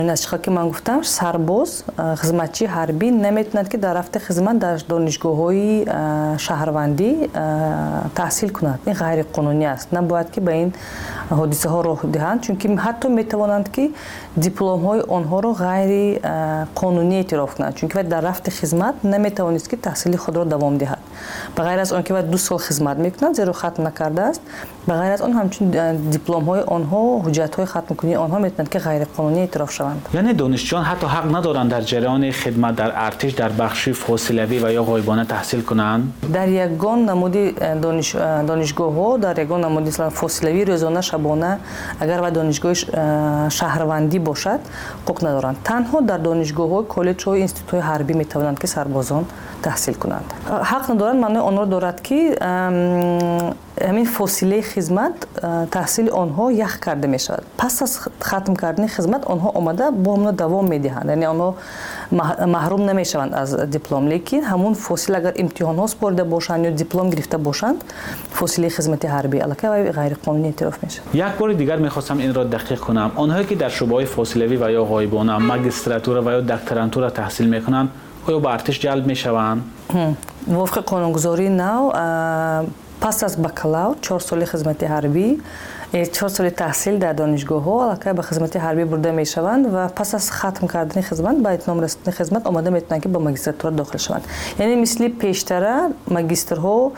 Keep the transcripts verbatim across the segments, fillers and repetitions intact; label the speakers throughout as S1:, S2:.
S1: از چیزی که من گفتم سرباز خدمتچی حربی نمیتوند که در رفت خدمت در دانشگاه‌های شهروندی تحصیل کند. این غیر قانونی است. نباید که به این حادثه ها راه دهند، چون که حتی میتوانند که دیپلم های آنها را غیر قانونی اعتراف کنند، چون که در رفت خدمت نمیتوانست که تحصیل خود را دوام دهد. بغیر از آن که دو سال خدمت میکنند زیرا ختم نکرده است، بغیر از آن همچنین دیپلم های آنها، حجت های ختم کنی آنها میتونند که غیر قانونی اعتراف شوند.
S2: یعنی دانشجویان حتی حق ندارند در جریان خدمت در ارتش در بخش فاصلوی و یا غایبانه تحصیل کنند؟ در
S1: یگان نمودی دانش دانشگاه ها در یگان نمودی فاصلوی روزانه شبانه اگر و دانشگاه شهروندی باشد حق ندارند. تنها در دانشگاه های کالج های اینستیتوت حربی میتوانند که سربازان تحصیل کنند. حق ندارند معنی آن را دارد که همین فاصله خدمت تحصیل آنها یخ کرده می شود. پس از ختم کردن خدمت آنها آمده با همون دوام می دهند، یعنی آنها محروم نمی شوند از دیپلم، لیکن همون فاصله اگر امتحان ها سپرده باشند یا دیپلم گرفته باشند فاصله خدمت حربی الکی و غیر قانونی اعتراف میشه.
S2: یک بار دیگر میخواستم این را دقیق کنم. آنهایی که در شعبه فاصلوی و یا غایبانه ماجستراتور و یا دکترانتور تحصیل میکنند آیا به ارتش جلب میشوند؟
S1: وفق قانونگذاری نو پس از بکالور چهار سال خدمت حربی، چهار سال تحصیل در دانشگاه ها الکی به خدمت حربی برده می شوند و پس از ختم کردن خدمت به اتمام رسیدن خدمت آماده میتونند که به ماجستراتور داخل شوند. یعنی مثل پیشتر ماجسترها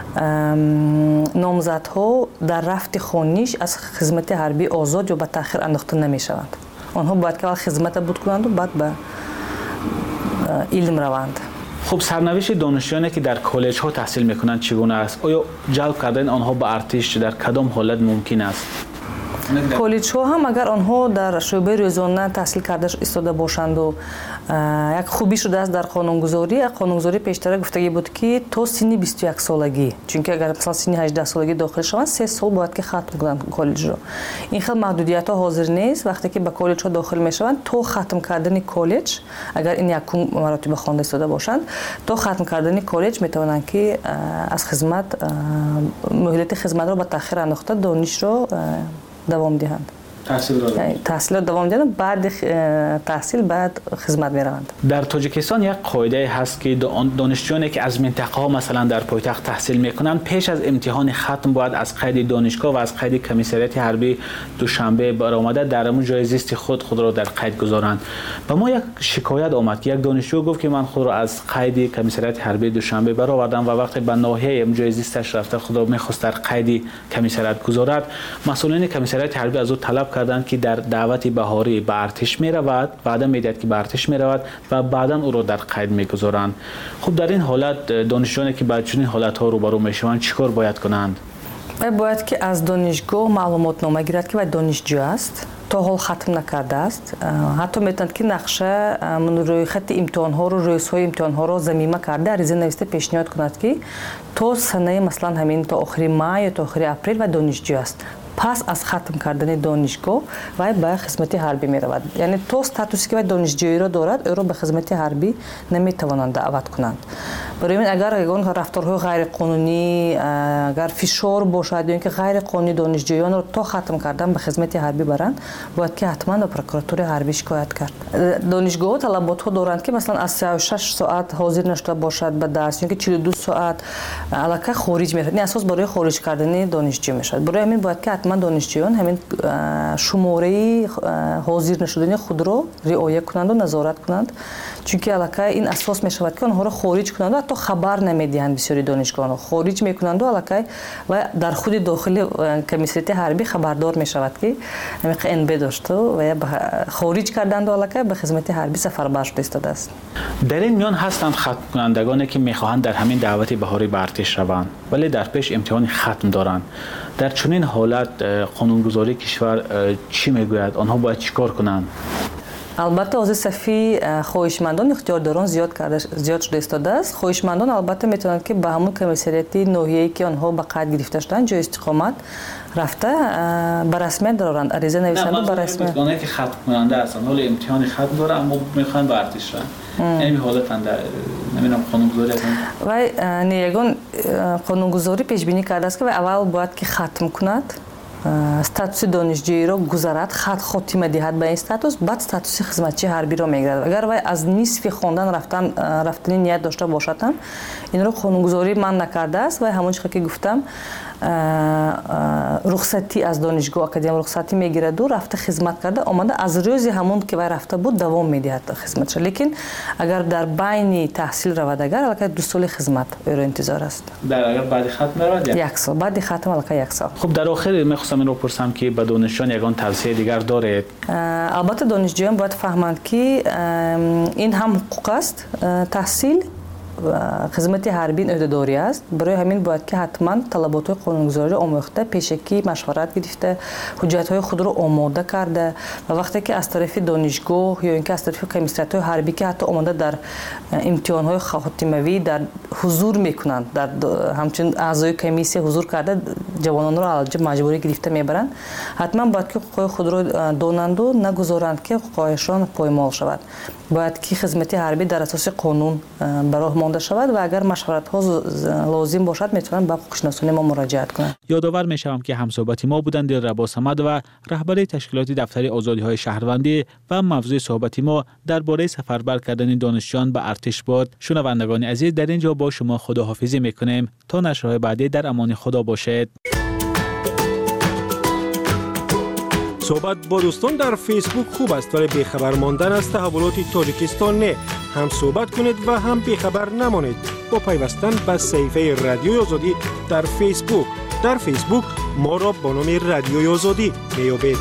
S1: نامزدها در رفت خانیش از خدمت حربی آزاد یا به تأخیر انداخته نمی شوند. آنها باید که اول خدمت بود کنند و بعد به علم روند.
S2: خب سرنوشت دانشجویانی که در کالج ها تحصیل میکنند چگونه است؟ آیا جلب کردن آنها به ارتش در کدام حالت ممکن است؟
S1: کالج ها هم اگر آنها در شعبه روزانه تحصیل کرده ایستاده باشند و یک خوبی شده است در قانونگذاری، قانونگذاری پیشتر گفتگی بود که تا سن بیست و یک سالگی، چون که اگر مثلا سن هجده سالگی داخل شوند سه سال باید که ختم کنند کالج را. این خیلی محدودیت ها حاضر نیست. وقتی که به کالج ها داخل میشوند تا ختم کردن کالج، اگر این یک مراتب خوانده ایستاده باشند تا ختم کردن کالج میتوانند که از خدمت مهلت خدمت را به تأخیر انداخته دانش را دوام دهند.
S2: تحصیل را
S1: یعنی تحصیل دوام دهند، بعد تحصیل بعد خدمت میروند.
S2: در تاجیکستان یک قاعده هست که دانشجویانی که از منطقه ها مثلا در پایتخت تحصیل میکنند پیش از امتحان ختم باید از قید دانشگاه و از قید کمیسریت حربی دوشنبه برآمده در همون جای زیست خود خود را در قید گذارند. و ما یک شکایت آمد که یک دانشجو گفت که من خود را از قید کمیسریت حربی دوشنبه برآوردم و وقتی به ناحیه همون جای زیستش رفته خود را میخواست در قید کمیسریت گذارد، مسئولین کمیسریت حربی از او طلب کردند که در دعوت بهاری به ارتش می رود، بعدا میدهد که به ارتش می رود و بعدا او را در قید میگذارند. خب در این حالت دانشجویانی که با چنین حالت ها روبرو میشوند چیکار باید کنند؟
S1: باید که از دانشگاه معلومات نامه گیرد که دانشجو است، تا حال ختم نکرده است. حتی میتوند که نقشه روی خط امتحان ها رو روی سوی امتحان ها رو ضمیمه کرده عریضه نوشته پیشنهاد کند که تا سنه مثلا همین تا آخر ماه یا تا آخر اپریل و دانشجو است. پس از ختم کردن دانشگاه و به خدمت حربی می رود. یعنی تو استاتوسی که دانشجویی را دارد او را به خدمت حربی نمی توانند دعوت کنند. برای این اگر اون رفتارهای غیر قانونی، اگر فشار باشد یا اینکه غیر قانونی دانشجویان را تا ختم کردن به خدمت حربی برند، باید که حتما به پروکراتور حربی شکایت کرد. دانشگاه طلبات ها دارند که مثلا از سی و شش ساعت حاضر نشده باشد به درس، یا اینکه چهل و دو ساعت الکی خارج میشود. این اساس برای خارج کردن دانشجو میشود. برای همین باید که من دانشجویان همین شماره حاضر نشدن خود را رعایت کنند و نظارت کنند، چون که الکی این اساس می شود که آنها را خارج کنند و حتی خبر نمیدهند. بسیاری دانشگاهان خارج میکنند و الکی و در خود داخل کمیسریت حربی خبردار می شود که همین ان بی داشته و خارج کردند و الکی به خدمت حربی سفربر شده ایستاده است.
S2: در این میان هستند ختم کنندگانی که میخواهند در همین دعوت بهاری به ارتش روند ولی در پیش امتحان ختم دارند. در چنین حالت قانونگذاری کشور چی میگوید؟ آنها باید چیکار کنند؟
S1: البته از صفی خواهشمندان اختیارداران زیاد کرده زیاد شده ایستاده است. خواهشمندان البته میتونند که به همون کمیسریت ناحیه‌ای که آنها به قید گرفته شدند جای استقامت رفته به رسمیت دارند، عریضه نویسند به رسمیت.
S2: نه که ختم کننده هستند، حالا امتحان ختم داره اما میخوان به ارتش رن. این حالت اند نمیدونم قانونگذاری هستند. و
S1: نیگون قانونگذاری پیش بینی کرده است که اول باید که ختم کند статуси донишҷӯиро гузарад, хат хотима диҳад ба ин статус, баъд статуси хизматчии ҳарбиро мегирад. Агар вай аз нисфи хондан рафтан рафтани ният дошта бошад ҳам инро қонунгузорӣ манъ накардааст. Вай ҳамон чизе ки гуфтам рухсатӣ аз донишгоҳ академия рухсатӣ мегираду рафта хизмат карда омада аз рӯзи ҳамон ки вай рафта буд давом медиҳад хизматша. Лекин агар дар байни таҳсил равад, агар аллакай ду соли хизмат ӯро интизор аст.
S2: дар агар баъди хатм равад
S1: як сол, баъди хатм аллакай як сол.
S2: хуб, дар охир мехостам инро пурсам ки ба донишҷӯён ягон тавсияи дигар доред?
S1: албатта донишҷӯён бояд фаҳманд ки ин ҳам ҳуқуқ аст, таҳсил хизмати ҳарбӣ ӯҳдадорӣ аст. Барои ҳамин бояд ки ҳатман талаботҳои қонунгузориро омӯхта, пешакӣ машварат гирифта, ҳуҷҷатҳои худро омода карда ва вақте ки аз тарафи донишгоҳ ё ин ки аз тарафи комиссариятҳои ҳарбӣ ки ҳатто омада дар имтиҳонҳои хотимавӣ дар ҳузур мекунанд, дар ҳамчун аъзои комиссия ҳузур карда ҷавононро алҷо маҷбурӣ гирифта мебаранд, ҳатман бояд ки ҳуқуқҳои худро донанду нагузоранд ки ҳуқуқҳояшон поймол шавад. Бояд ки хизмати ҳарбӣ дар асоси қонун ба роҳ монда шавад ва агар машваратҳо лозим бошад метавонанд ба ҳуқуқшиносони мо муроҷиат кунанд.
S2: ёдовар мешавам ки ҳамсоҳбати мо буданд Дилрабо Самадова, раҳбари ташкилоти дафтари озодиҳои шаҳрвандӣ ва мавзӯи суҳбати мо дар бораи сафарбар кардани донишҷӯён ба артиш буд. шунавандагони азиз, дар ин ҷо бо шумо худоҳофизӣ мекунем. то нашрҳои баъдӣ дар амони худо бошед.
S3: صحبت با دوستان در فیسبوک خوب است ولی بیخبر ماندن از تحولات تاجیکستان نه. هم صحبت کنید و هم بیخبر نمانید با پیوستن به صفحه رادیوی آزادی در فیسبوک. در فیسبوک ما را با نام رادیوی آزادی میابید.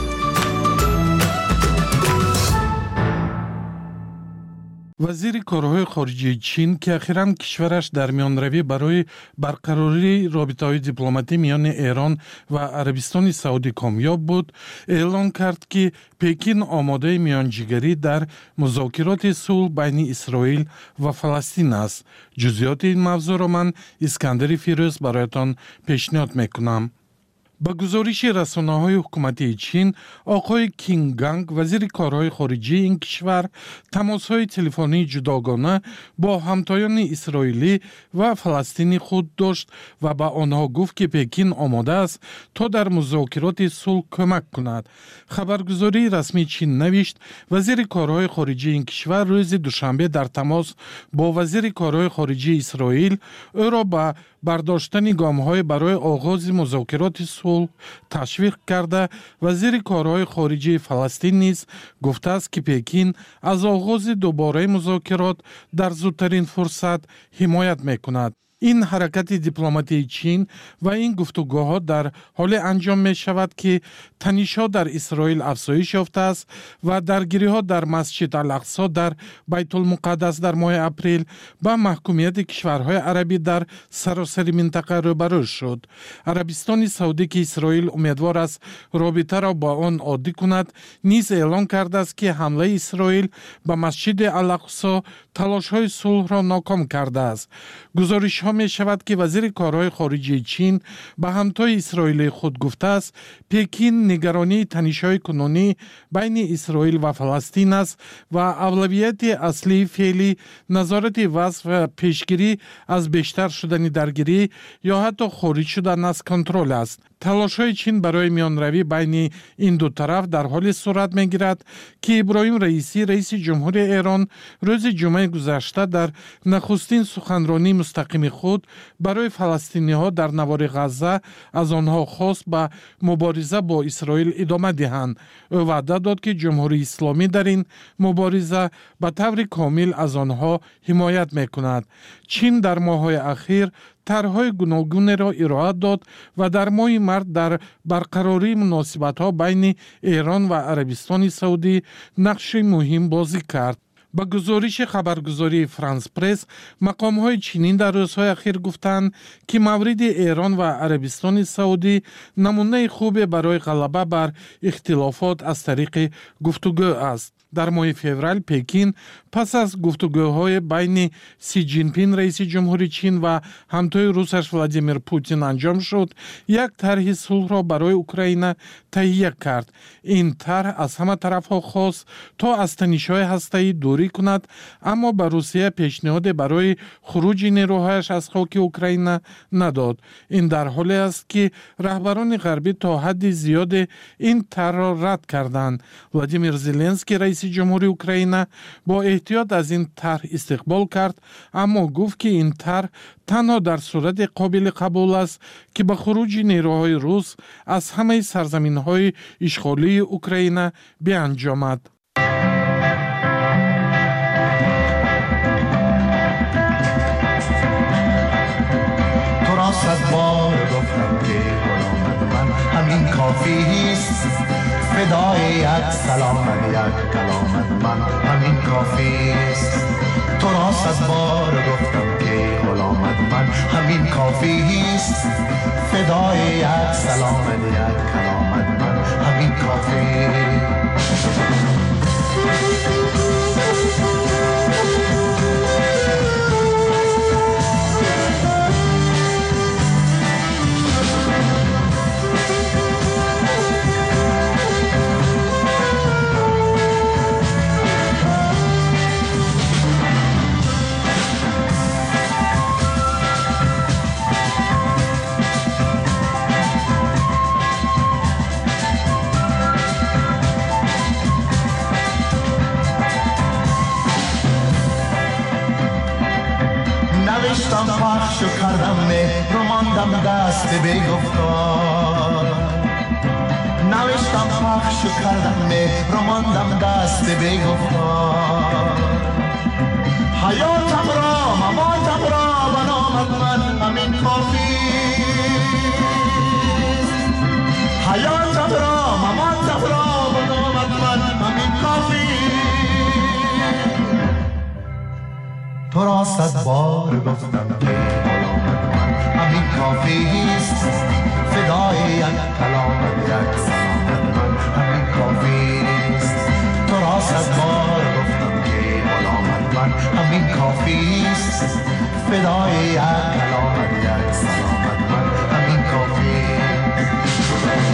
S4: وزیر کارهای خارجی چین که اخیراً کشورش در میانروی برای برقراری رابطه‌های دیپلماتی میان ایران و عربستان سعودی کامیاب بود، اعلام کرد که پکین آماده میانجیگری در مذاکرات صلح بین اسرائیل و فلسطین است. جزئیات این موضوع را من اسکندر فیروز برایتان پیشنهاد میکنم. با گزارش رسانه‌های حکومتی چین، آقای کینگ گانگ، وزیر کارهای خارجی این کشور، تماس‌های تلفنی جداگانه با همتایان اسرائیلی و فلسطینی خود داشت و با آنها گفت که پکین آماده است تا در مذاکرات صلح کمک کند. خبرگزاری رسمی چین نوشت وزیر کارهای خارجی این کشور روز دوشنبه در تماس با وزیر کارهای خارجی اسرائیل او را به برداشتن گام‌های برای آغاز مذاکرات صلح تشویق کرده. وزیر کارهای خارجی فلسطین نیز گفته است که پکین از آغاز دوباره مذاکرات در زودترین فرصت حمایت می‌کند. این حرکت دیپلماتی چین و این گفتگوها در حال انجام می شود که تنش‌ها در اسرائیل افزایش یافته است و درگیری‌ها در مسجد الاقصی در بیت المقدس در ماه اپریل با محکومیت کشورهای عربی در سراسر منطقه روبرو شد. عربستان سعودی که اسرائیل امیدوار است رابطه را با آن عادی کند، نیز اعلام کرده است که حمله اسرائیل به مسجد الاقصی تلاش‌های صلح را ناکام کرده است. گزارش‌ها می شود که وزیر کارهای خارجی چین به همتای اسرائیل خود گفته است پکین نگرانی تنش‌های کنونی بین اسرائیل و فلسطین است و اولویت اصلی فعلی نظارت وضع و پیشگیری از بیشتر شدن درگیری یا حتی خارج شدن از کنترل است. تلاش‌های چین برای میانروی بین این دو طرف در حال صورت می‌گیرد که ابراهیم رئیسی رئیس جمهور ایران روز جمعه گذشته در نخستین سخنرانی مستقیم خود برای فلسطینی‌ها در نوار غزه از آنها خواست به مبارزه با اسرائیل ادامه دهند. او وعده داد که جمهوری اسلامی در این مبارزه به طور کامل از آنها حمایت می‌کند. چین در ماه‌های اخیر طرح‌های گوناگون را ارائه داد و در ماه مارس در برقراری مناسبت‌ها بین ایران و عربستان سعودی نقش مهم بازی کرد. با گزارش خبرگزاری فرانس پرس، مقام‌های چینی در روزهای اخیر گفتند که مورد ایران و عربستان سعودی نمونه خوب برای غلبه بر اختلافات از طریق گفتگو است. در ماه فوریه پکین پس از گفتگوهای بین سی جین پینگ رئیس جمهوری چین و همتای روسش ولادیمیر پوتین انجام شد، یک طرح صلح را برای اوکراین تهیه کرد. این طرح از همه طرف‌ها خواست تا از تنش‌های هسته‌ای دوری کند، اما به روسیه پیشنهاد برای خروج نیروهایش از خاک اوکراین نداد. این در حالی است که رهبران غربی تا حد زیاد این طرح را رد کردند. ولادیمیر زلنسکی رئیس جمهوری اوکراین با احتیاط از این طرح استقبال کرد، اما گفت که این طرح تنها در صورت قابل قبول است که به خروج نیروهای روس از همه سرزمین‌های اشغالی اوکراین بیانجامد.
S5: تو را صد بار گفتم که غلام من همین کافی است، فدای یک سلام یک کلام من همین کافی است. تو را صد بار گفتم که غلام من همین کافی است، فدای یک سلام یک کلام من همین کافی است. نوشتم پخش و کردم مهر و ماندم دست بی گفتار. نوشتم پخش و کردم مهر و ماندم دست بی گفتار. حیاتم را مماتم را به نامت من همین کافی. حیاتم را مماتم را به نامت من همین کافی. تو را صد بار گفتم که غلام من همین کافی است، فدای یک کلام یک سلام من همین کافی است. تو را صد بار گفتم که غلام من همین کافی است، فدای یک کلام یک سلام من همین کافی است.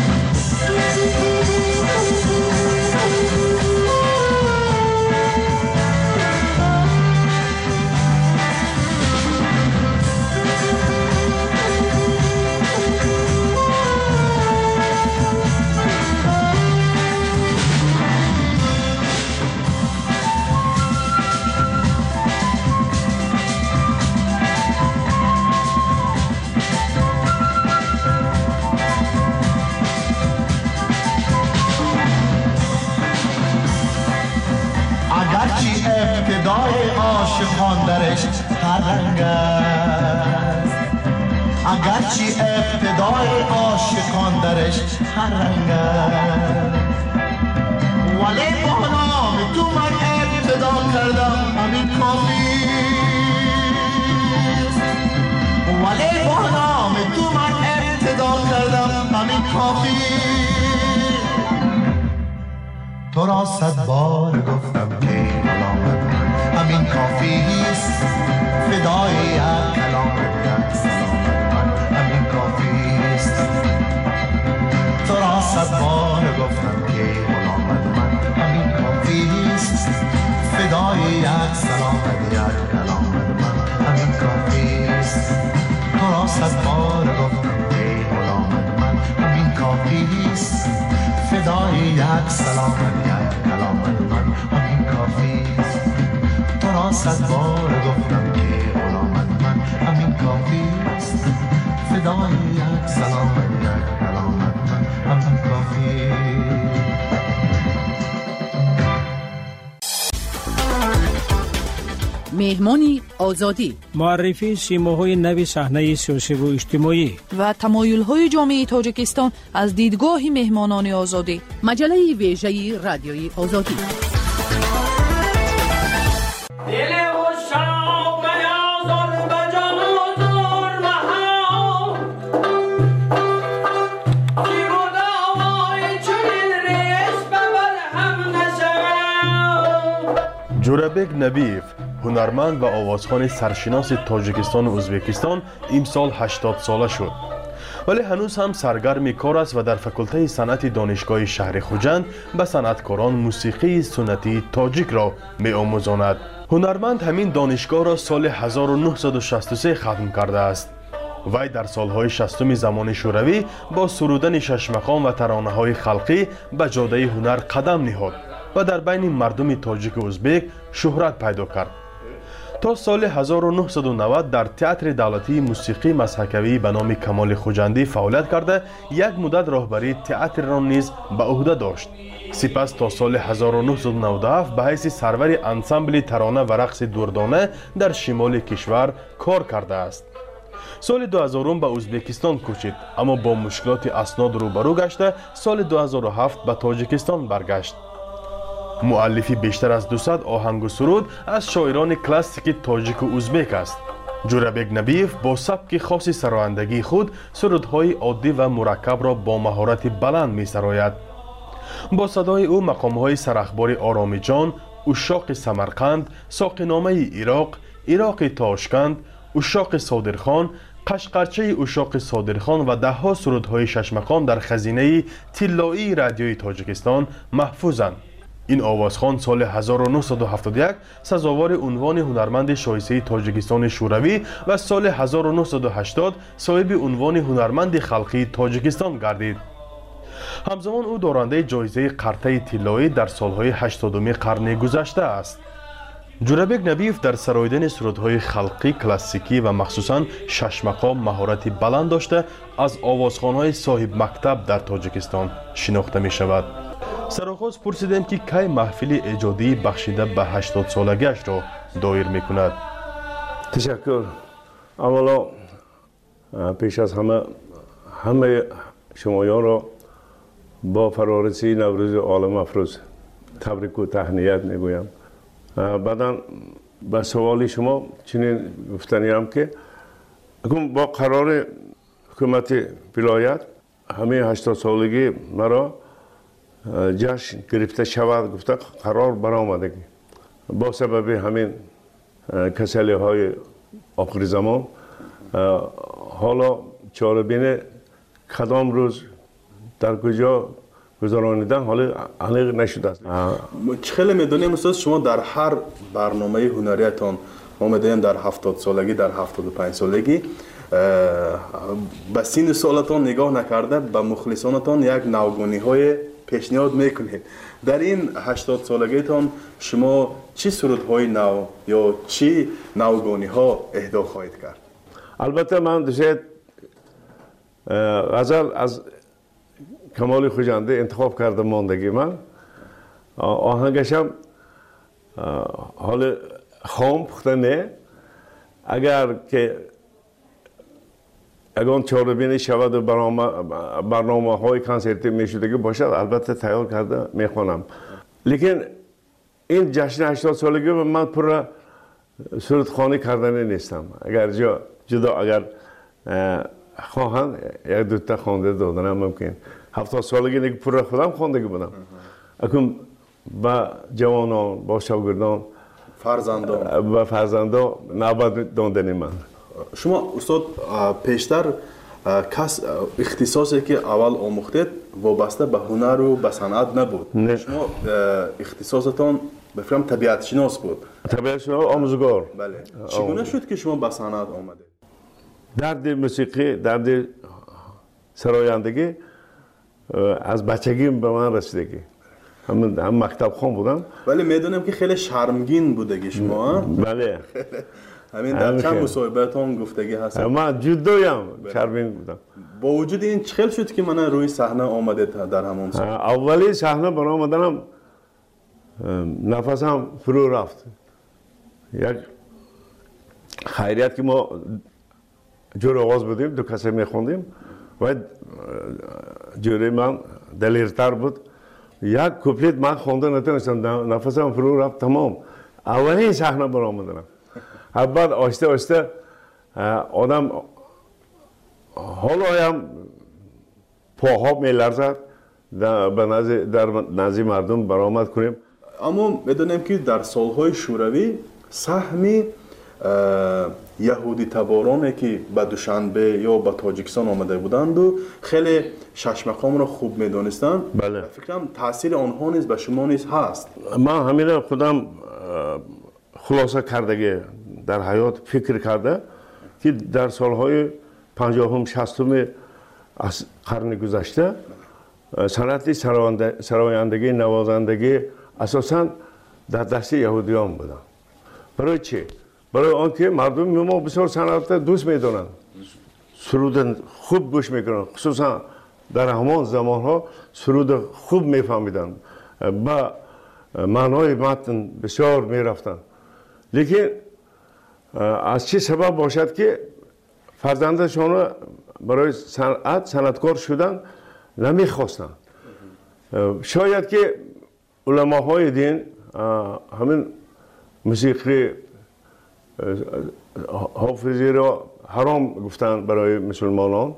S5: اگرچه ابتدای عاشقان درش هر رنگ است، اگرچه ابتدای عاشقان درش هر رنگ است، ولی با نام تو من ابتدا کردم همین کافی است. ولی با نام تو من ابتدا کردم همین کافی. تو را صد بار گفتم که غلامت من همین کافی است، فدای یک کلام یک سلامت من همین کافی است. تو را صد بار گفتم که غلامت من همین کافی است، فدای یک سلامت یک کلامت من همین کافی است. تو را صد بار گفتم که غلامت من همین کافی است، فدای یک سلامت یک کلامت من همین کافی است. تو را صد بار گفتم که غلامت من همین کافی است، فدای یک سلامت یک کلامت من همین کافی است.
S6: مهمانی آزادی،
S3: معرفی سیماهای نوی صحنه سیاسی و اجتماعی
S6: و تمایل‌های جامعه تاجیکستان از دیدگاه مهمانان آزادی. مجله ویژه رادیوی آزادی.
S7: جورابک نبیف هنرمند و آوازخوان سرشناس تاجیکستان و ازبکستان امسال هشتاد ساله شد، ولی هنوز هم سرگرم کار است و در فکلته صنعت دانشگاه شهر خوجند به صنعتکاران موسیقی سنتی تاجیک را می آموزاند. هنرمند همین دانشگاه را سال هزار و نهصد و شصت و سه ختم کرده است. وی در سالهای شصتم زمان شوروی با سرودن شش مقام و ترانه های خلقی به جاده هنر قدم نهاد و در بین مردم تاجیک و ازبک شهرت پیدا کرد. تا سال هزار و نهصد و نود در تئاتر دولتی موسیقی مسحکوی به نام کمال خوجندی فعالیت کرده یک مدت راهبری تئاتر را نیز به عهده داشت. سپس تا سال هزار و نهصد و نود و هفت به حیث سرور انسامبل ترانه و رقص دردانه در شمال کشور کار کرده است. سال دو هزار به ازبکستان کوچید، اما با مشکلات اسناد روبرو گشته سال دو هزار و هفت به تاجیکستان برگشت. مؤلفی بیشتر از دویست آهنگ و سرود از شاعران کلاسیک تاجیک و ازبک است. جورابک نبیف با سبک خاص سرایندگی خود سرودهای عادی و مرکب را با مهارت بلند می سراید. با صدای او مقامهای سرخبار آرامی جان، اشاق سمرقند، ساقینامه عراق، عراق تاشکند، اشاق صادرخان، قشقرچه اشاق صادرخان و ده ها سرودهای شش مقام در خزینه طلایی رادیوی تاجیکستان محفوظند. این آوازخوان سال هزار و نهصد و هفتاد و یک سزاوار عنوان هنرمند شایسته تاجیکستان شوروی و سال هزار و نهصد و هشتاد صاحب عنوان هنرمند خلقی تاجیکستان گردید. همزمان او دارنده جایزه قرطه طلایی در سالهای هشتادم قرن گذشته است. جورابک نبیف در سراییدن سرودهای خلقی کلاسیکی و مخصوصاً شش مقام مهارت بلند داشته از آوازخوان‌های صاحب مکتب در تاجیکستان شناخته می شود. سرآغاز پرسیدم که کی محفل ایجادی بخشیده به هشتاد سالگیش را دایر می کند.
S8: تشکر. اولا پیش از همه همه شمایان را با فرارسی نوروز عالم افروز تبریک و تهنیت می گویم. بعدا به سوالی شما چنین گفتنی هم که با قرار حکومت ولایت همه هشتاد سالگی مرا جشن گرفته شود گفته قرار برآمدگی با سبب همین کسلی های آخر زمان حالا چاره‌بین کدام روز در کجا گذرانیدن حالا علیق نشده است.
S7: خیلی میدونیم استاد شما در هر برنامه هنریتان ما میدونیم در هفتاد سالگی در هفتاد و پنج سالگی به سین سالتان نگاه نکرده به مخلصانتان یک نوگانی های پیشنهاد میکنید. در این هشتاد سالگیتان شما چی سرودهای نو یا چی نوگانی ها اهدا خواهید کرد؟
S8: البته من دوست غزل از کمال خوجنده انتخاب کردم ماندگی من آهنگش هم حال خام پخته نه اگر که اگر چهاربینی شود و برنامه های کنسرتی میشدگی باشد البته تیار کرده میخوانم. لیکن این جشن هشتاد سالگی من پر سرودخوانی کردنی نیستم. اگر جا جدا اگر خواهند یک دوتا خوانده دادنم ممکن. هفتاد سالگی نیک پر خودم خواندگی بودم. اکنون با جوانان با شاگردان
S7: فرزندان
S8: و فرزندان نباید داندنی من.
S7: شما استاد پیشتر کس اختصاصی که اول آموختید وابسته به هنر و به صنعت نبود. نه. شما اختصاصتان بفرم طبیعت شناس بود.
S8: طبیعت شناس آموزگار.
S7: بله. چگونه شد که شما به صنعت آمدید؟
S8: درد موسیقی، درد سرایندگی از بچگی به من رسیدگی. هم هم مکتب خوان بودم.
S7: ولی میدونم که خیلی شرمگین بودگی شما.
S8: بله.
S7: همین در چند مصاحبه‌تان گفتگی هست.
S8: من جدویم شرمگین بودم.
S7: با وجود این چه خیلی شد که من روی صحنه آمده در همون سال؟
S8: اولی صحنه برای آمدنم نفسم فرو رفت. یک خیریت که ما جور آواز بودیم دو کسی میخوندیم و جوری من دلیرتر بود. یک کوپلیت من خونده نتونستم نفسم فرو رفت تمام. اولین صحنه برای آمدنم. بعد آسته آسته آدم حالا هم پاها میلرزد در نزد مردم برآمد کنیم.
S7: اما میدونیم که در سالهای شوروی سهم یهودی تبارانی که به دوشنبه یا به تاجیکستان آمده بودند و خیلی شش مقام را خوب میدونستند.
S8: بله.
S7: فکرم تاثیر آنها نیز به شما نیز هست.
S8: من همین خودم خلاصه کردگی در حیات فکر کرده که در سالهای پنجاهم شصتم از قرن گذشته صنعت سرایندگی نوازندگی اساساً در دست یهودیان بودن. برای چی؟ برای آنکه مردم ما بسیار صنعت دوست میدونن، سرود خوب گوش میکنن، خصوصا در همان زمان ها سرود خوب میفهمیدن، با معنای متن بسیار میرفتن. لیکن از چه سبب باشد که فرزندشان برای صنعت صنعتکار شدن نمیخواستن. شاید که علماهای دین همین موسیقی حافظی را حرام گفتن برای مسلمانان،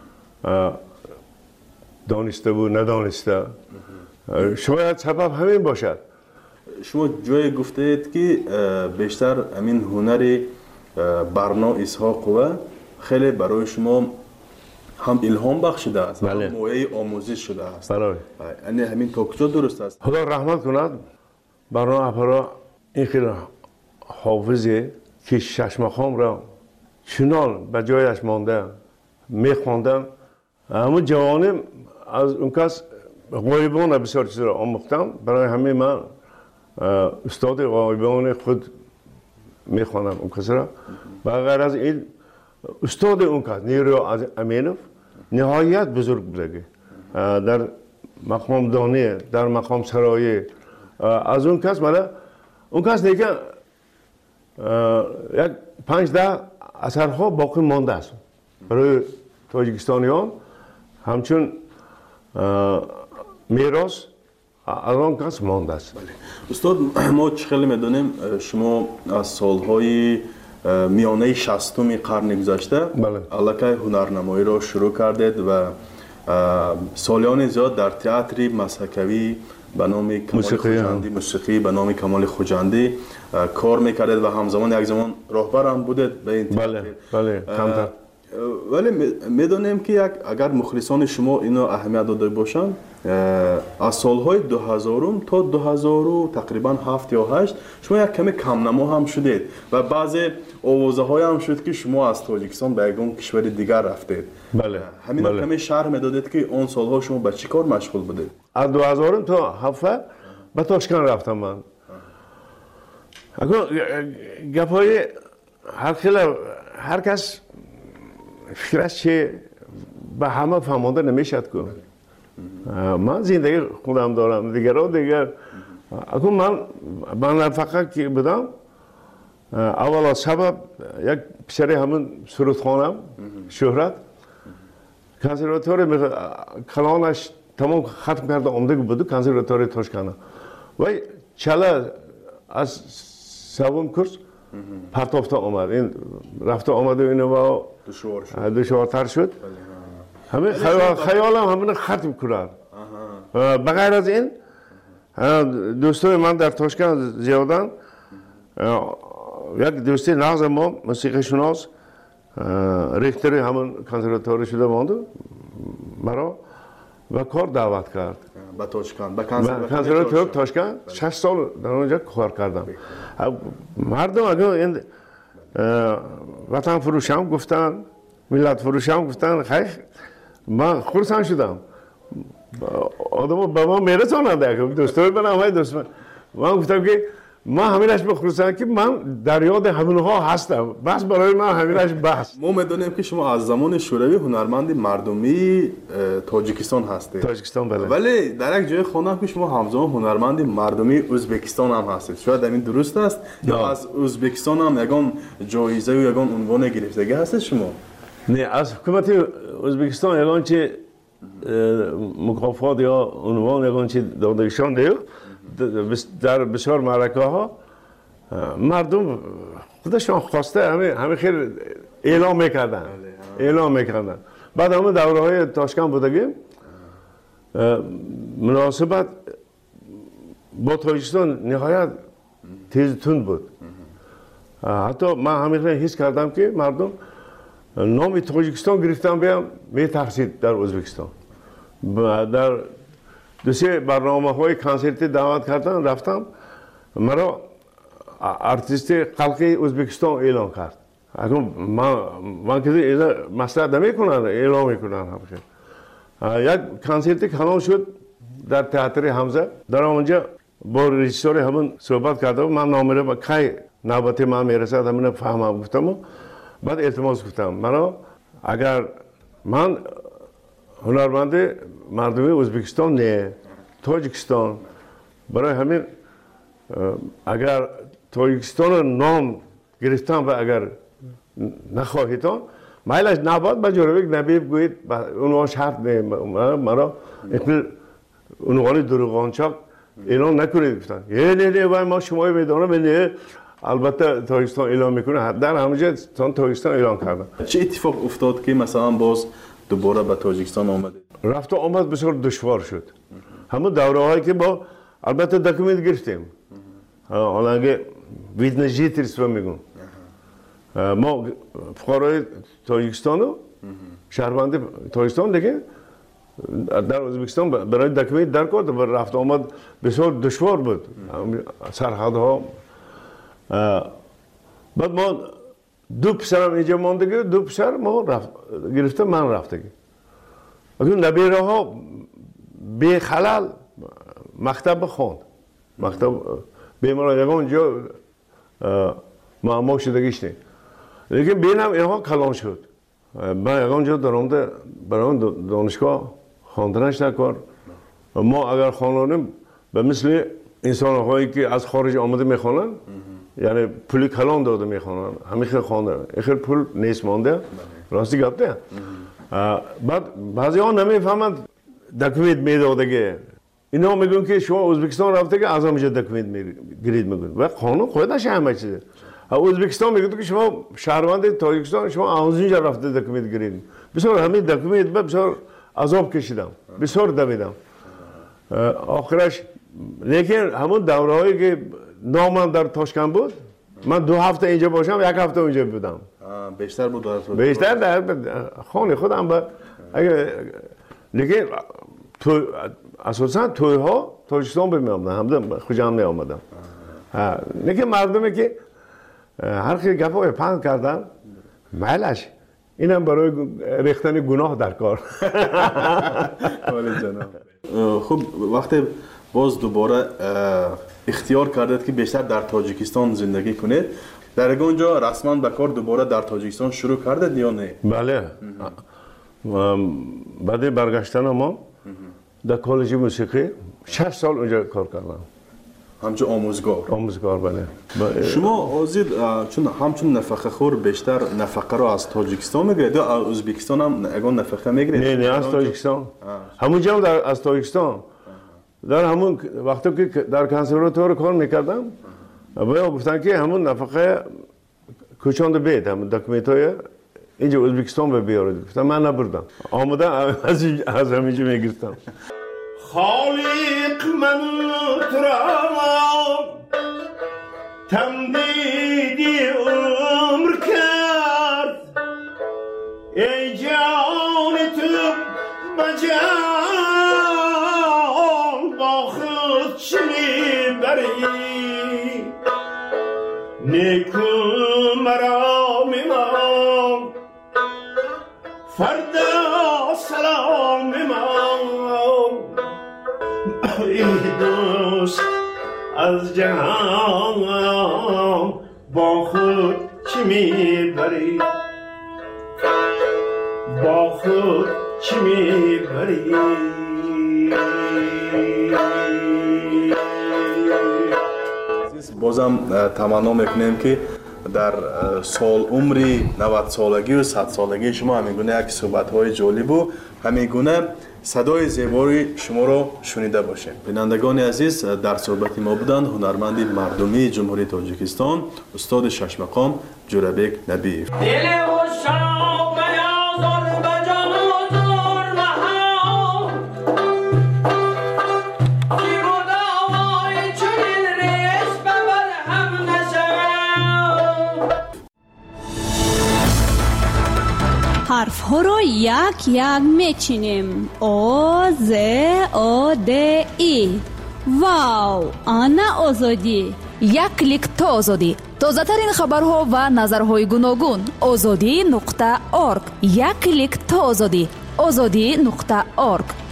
S8: دانسته و ندانسته. شاید سبب همین باشد.
S7: شما جای گفتید که بیشتر همین هنر برنا اسحاق و خیلی برای شما هم الهام بخشیده است،
S8: بله.
S7: هم مویه آموزش شده است.
S8: برای
S7: یعنی همین تا کجا درست است؟
S8: خدا رحمت کند برنا اپرا این خیلی حافظی که شش مقام را چنان به جایش مانده میخواندن. اما جوانم از اون کس غایبان بسیار چیز را آموختم. برای همه من استاد غایبان خود میخوانم اون کس را. و غیر از این استاد اون کس نیرو امینوف نهایت بزرگ بوده در مقام دانی، در مقام سرایی. از اون کس مالا اون کس دیگه یک پنج ده اثرها باقی مانده است برای تاجیکستانیان، همچون میراث از آن کس مانده است.
S7: استاد ما چه خیلی میدونیم شما از سالهای میانه شصتم قرن گذشته الکی هنرنمایی را شروع کردید و سالیان زیاد در تئاتر مسحکوی به نام کمال خوجندی، موسیقی به نام کمال خوجندی کار میکردید و همزمان یک زمان راهبر هم بودید به این تئاتر.
S8: بله بله کمتر.
S7: ولی میدونیم که یک اگر مخلصان شما اینو اهمیت داده باشند، از سالهای دو هزار تا دو هزار تقریبا هفت یا هشت شما یک کمی کم نما هم شدید و بعضی آوازه های هم شد که شما از تاجیکستان به یک کشور دیگر رفتید.
S8: بله.
S7: همین بله. کمی شرح میدادید که اون سالها شما به چی کار مشغول بودید؟
S8: از دو هزار تا هفت به تاشکند رفتم من. اگر گپای هر خیلی هر کس فکرش چه به همه فهمانده نمیشد که من زندگی خودم دارم، دیگران دیگر. اگر من من فقط که بودم اول از سبب یک پسری همون سرودخانم شهرت کنسرواتوری کلانش تمام ختم کرده آمده بود کنسرواتوری تاشکند و چلا از سوم کورس پرتافته آمد. این رفته آمده اینو دشوار شد. دشوارتر شد. همین خیالم همین ختم کرد. بغیر از این دوستای من در تاشکند زیادن. یک دوستی نغز ما موسیقی شناس ریختری همون کنسرواتوری شده ماند مرا و کار دعوت کرد
S7: به تاشکند. به
S8: کنسرواتوری تاشکند شش سال در اونجا کار کردم. مردم اگر این وطن فروشم گفتن، ملت فروشم گفتن، خیلی من خرسند شدم. آدم به ما میرسانند دوستای من همه دوست من. من گفتم که من همینش بخصوصا که من در یاد همونها هستم، بس برای من همینش بس.
S7: ما میدونیم که شما از زمان شوروی هنرمند مردمی تاجیکستان هستید.
S8: تاجیکستان بله.
S7: ولی در یک جای خوندم که شما همزمان هنرمند مردمی ازبکستان هم هستید. شاید همین درست است یا از ازبکستان هم یگان جایزه و یگان عنوان گرفتگی هست شما؟
S8: نه، از حکومت ازبکستان یگان چه مکافات یا عنوان یگان چه دادگیشان دیو در بسیار معرکه ها مردم خودشان خواسته همه همه خیلی اعلام میکردن اعلام میکردن. بعد همه دوره های تاشکند بودگیم مناسبت با تاجیکستان نهایت تیز تند بود. حتی من همیشه حس کردم که مردم نام تاجیکستان گرفتن بیام میترسید در ازبکستان. در دو سه برنامه های کنسرتی دعوت کردن رفتم، مرا ارتیست خلقی ازبکستان اعلام کرد. اگر من من که اینا مسئله نمیکنن اعلام میکنن همیشه. یک کنسرتی کانال شد در تئاتر حمزه. در اونجا با رژیسور همون صحبت کردم، من نامره با کی نوبت من میرسد همین فهمم گفتم. بعد التماس گفتم مرا اگر من هنرمند مردم ازبکستان نه تاجیکستان، برای همین اگر تاجیکستان نام گرفتم و اگر نخواهیدان مایلش نباد با جورویک نبی بگویید اونها شرط نه مرا اقل اونوانی دروغانچاق اعلام نکنید گفتن یه نه نه وای ما شمایی میدانم نه البته تاجیکستان اعلام میکنه در همه جا تاجیکستان اعلام کردن.
S7: چه اتفاق افتاد که مثلا باز دوباره به تاجیکستان آمدید؟
S8: رفت و آمد بسیار دشوار شد. همون دوره هایی که با البته دکومنت گرفتیم. حالا اگه ویدنجی تریسو میگم ما فقرای تاجیکستان و شهروند تاجیکستان دیگه در ازبکستان برای دکومنت در کرد و رفت آمد بسیار دشوار بود سرحدها. بعد ما دو پسرم اینجا ماندگی، دو پسر ما رفت گرفته من رفتگی. اگر نبیره ها به خلال مکتب خواند، مکتب بیماران یکم اونجا معما شدگیش نه. لیکن بینم اینها کلان شد. من یکم جا درآمده برای دانشگاه خواندنش نکرد. ما اگر خوانیم به مثل انسان هایی که از خارج آمده میخوانن، یعنی پولی کلان داده میخوانن، همیشه خوانده. اخیر پول نیست مانده. راستی گفته. بعد بعضی ها نمیفهمند دکومنت میدادگی. اینا میگن که شما ازبکستان رفته که از همینجا دکومنت گرید میگن و قانون خودش همه چیزه. ازبکستان میگه که شما شهروند تاجیکستان شما از اینجا رفته دکومنت گرید. بسیار همین دکومنت بسیار عذاب کشیدم. بسیار دویدم. آخرش لیکن همون دورهایی که نامم در تاشکند بود، من دو هفته اینجا باشم یک هفته اونجا بودم.
S7: بیشتر بود در
S8: بیشتر در خانه خودم با اگه لیکن تو اساسا توی ها تاجیکستان به می آمدن، همه خوشم می آمدم. لیکن مردمی که هر خیلی گپای پند کردن مالش اینم برای ریختن گناه در کار.
S7: ولی جناب خب وقتی باز دوباره اختیار کردید که بیشتر در تاجیکستان زندگی کنید، در اونجا رسما به کار دوباره در تاجیکستان شروع کردید یا نه؟
S8: بله. بعد برگشتن ما در کالج موسیقی شش سال اونجا کار کردم.
S7: همچون آموزگار.
S8: آموزگار بله.
S7: شما آزید چون همچون نفقه خور بیشتر نفقه رو از تاجیکستان میگیرید یا ازبکستان هم اگه نفقه میگیرید؟
S8: نه نه از تاجیکستان. همونجا در از تاجیکستان. در همون وقتی که در کنسرواتوار کار میکردم باید گفتن که همون نفقه کوچاند بید همون دکومنتای اینجا ازبکستان به بیارید. گفتم من نبردم. آمدم از از همینجا میگرفتم. خالق من ترام تمدیدی عمر کرد ای جان تو بجان با خود چی میبری نیکو مرا میمان فردا سلام میمان ای دوست از جهان با خود چی میبری با خود چی میبری
S7: بازم تمنا میکنیم که در سال عمری نود سالگی و صد سالگی شما همین گونه یک صحبت های جالب و همین گونه صدای زیبای شما رو شنیده باشیم. بینندگان عزیز در صحبت ما بودند هنرمند مردمی جمهوری تاجیکستان استاد شش مقام جورابک نبیف.
S9: یک یک میچینیم. او ز او د ای. واو، آنا آزادی.
S6: یک کلیک تا آزادی. تازه ترین خبرها و نظرهای گوناگون. آزادی نقطه اورگ. یک کلیک تا آزادی. آزادی نقطه اورگ.